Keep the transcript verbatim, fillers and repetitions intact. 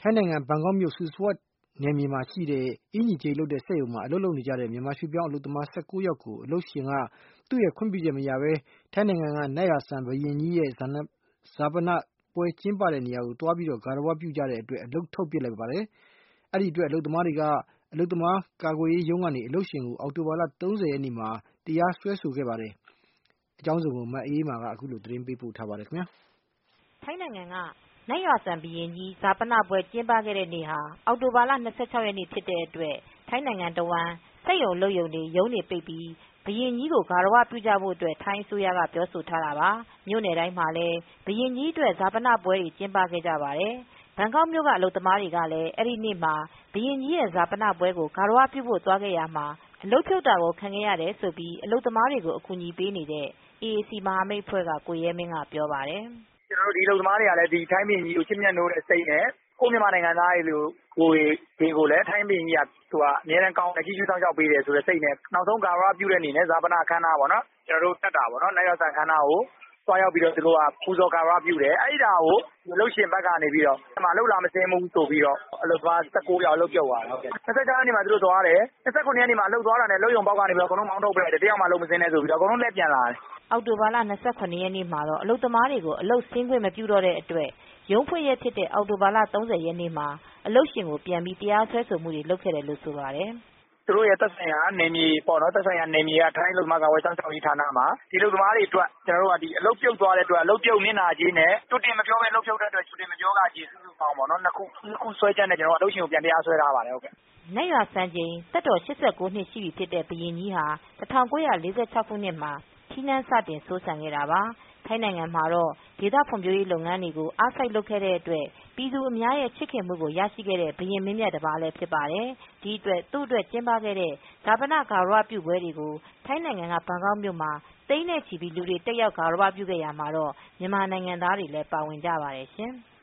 ထိုင်းနိုင်ငံဘန်ကောက်မြို့ဆူဆွတ်နယ်မြေမှာရှိတဲ့အင်ဂျီကျေလုပ်တဲ့စက်ရုံမှာအလုပ်လုပ်နေကြတဲ့မြန်မာရွှေ့ပြောင်းအလုပ်သမား၁၉ယောက်ကိုအလုပ်ရှင်ကသူ့ရဲ့ခွင့်ပြုချက်မရဘဲထိုင်းနိုင်ငံကနတ်ရာဆန်ဘုရင်ကြီးရဲ့ဇာပနပွဲကျင်းပတဲ့နေရာကိုသွားပြီးဂါရဝပြုကြတဲ့အတွက်အလုပ်ထုတ်ပစ်လိုက်ပါတယ်။အဲဒီအတွက်အလုပ်သမားတွေကအလုပ်သမားကာကွယ်ရေးရုံးကနေအလုပ်ရှင်ကိုအောက်တိုဘာလ၃၀ရက်နေ့မှာတရားစွဲဆိုခဲ့ပါတယ်။အကြောင်းစုံကိုမအေးအေးမာကအခုလိုသတင်းပေးပို့ထားပါတယ်ခင်ဗျာ။ထိုင်းနိုင်ငံကနတ်ရွာစံဘုရင်ကြီးဇာပနပွဲကျင်းပခဲ့တဲ့နေ့ဟာအောက်တိုဘာလ၂၆ရက်နေ့ဖြစ်တဲ့အတွက်ထိုင်းနိုင်ငံတဝန်းစက်ရုံလုပ်ရုံတွေရုံးတွေပိတ်ပြီးဘုရင်ကြီးကိုဂါရဝပြုကြဖို့အတွက်ထိုင်းအစိုးရကပြောဆိုထားတာပါ။မြို့နယ်တိုင်းမှာလည်းဘုရင်ကြီးအတွက်ဇာပနပွဲတွေကျင်းပခဲ့ကြပါတယ်။ဘန်ကောက်မြို့ကအလုပ်သမားတွေကလည်းအဲဒီနေ့မှာဘုရင်ကြီးရဲ့ဇာပနပွဲကိုဂါရဝပြုဖို့သွားခဲ့ရမှာအလုပ်ဖြုတ်တာကိုခံခဲ့ရတယ်ဆိုပြီးအလုပ်သမားတွေကိုအကူညီပေးနေတဲ့ အေအေစီမဟာမိတ်အဖွဲ့ကကိုရဲမင်းကပြောပါတယ်။ကျနော်တို့ဒီအလုပ်သမားတွေကလည်းဒီထိုင်းဘုရင်ကြီးကိုချစ်မြတ်နိုးတဲ့စိတ်နဲ့ကိုယ့်မြန်မာနိုင်ငံသားတွေကိုတွေကိုလည်းထိုင်းဘုရင်ကြီးကသူကအများအားကောင်းတဲ့ကြီးကျူးဆောင်ရှောက်ပေးတယ်ဆိုတဲ့စိတ်နဲ့နောက်ဆုံးဂါရဝပြုတဲ့အနေနဲ့ဇာပနအခမ်းအနားပေါ့နော်ကျနော်တို့တက်တာပေါ့နော်နတ်ရွာစံအခမ်းအနားကိုသွားရောက်ပြီးတော့သူတို့ကပူဇော်ဂါရဝပြုတယ်အဲ့ဒါကိုအလုပ်ရှင်ဘက်ကနေပြီးတော့ဒီမှာအလုပ်လာမစင်းဘူးဆိုပြီးတော့အလုပ်သမား၁၉ယောက်အလုပ်ပြုတ်သွားတယ်ဟုတ်ကဲ့၂၆ရက်နေ့မှာသူတို့သွားတယ်၂၇ရက်နေ့မှာအလုပ်သွားတာနဲ့အလုပ်ရုံပေါက်ကနေပြီးတော့အကုန်လုံးမောင်းထုတ်ပလိုက်တယ်တယောက်မှအလုပ်မစင်းနဲ့ဆိုပြီးတော့အကုန်လုံးလက်ပြန်လာတယ်အောက်တိုဘာလ၂၇ရက်နေ့မှာတော့အလုပ်သမားတွေကိုအလုပ်ဆင်းခွင့်မပြုတော့တဲ့အတွက်ရုံးဖွင့်ရက်ဖြစ်တဲ့အောက်တိုဘာလ၃၀ရက်နေ့မှာအလုပ်ရှင်ကိုပြန်ပြီးတရားစွဲဆိုမှုတွေလုပ်ခဲ့တယ်လို့ဆိုပါတယ်သူတို့ရဲ့သက်ဆိုင်ရာနယ်မြေပေါ့နော်သက်ဆိုင်ရာနယ်မြေကထိုင်းလူသမားကဝယ်ဆောင်ဆောင်ရေးဌာနမှာဒီလူသမားတွေအတွက်ကျွန်တော်တို့ကဒီအလုပ်ပြုတ်သွားတဲ့အတွက်အလုပ်ပြုတ်နစ်နာခြင်းနဲ့တူတင်မပြောဘဲအလုပ်ပြုတ်တဲ့အတွက်တူတင်မပြောကကြီးစုစုပေါင်းပေါ့နော်နှစ်ခုနှစ်ခုဆွဲချက်နဲ့ကျွန်တော်တို့အလုပ်ရှင်ကိုပြန်တရားစွဲထားပါတယ်ဟုတ်ကဲ့နတ်ရွာစံချိန်သက်တော်၈၉နှစ်ရှိပြီဖြစ်တဲ့ဘုရင်ကြီးဟာ၁၉၄၆ခုနှစ်မှာထီးနန်းစတင်စိုးစံခဲ့တာပါထိုင်းနိုင်ငံမှာတော့ဒေသဖွံ့ဖြိုးရေးလုပ်ငန်းတွေကိုအားစိုက်လုပ်ခဲ့တဲ့အတွက်ပြည်သူအများရဲ့ချစ်ခင်မှုကိုရရှိခဲ့တဲ့ဘုရင်မင်းမြတ်တပါးလည်းဖြစ်ပါတယ်။ဒီအတွက်သူ့အတွက်ကျင်းပခဲ့တဲ့ဇာပနဂါရဝပြုပွဲတွေကိုထိုင်းနိုင်ငံကဘန်ကောက်မြို့မှာသိန်းနဲ့ချီပြီးလူတွေတက်ရောက်ဂါရဝပြုခဲ့ရမှာတော့မြန်မာနိုင်ငံသားတွေလည်းပါဝင်ကြပါတယ်ရှင်။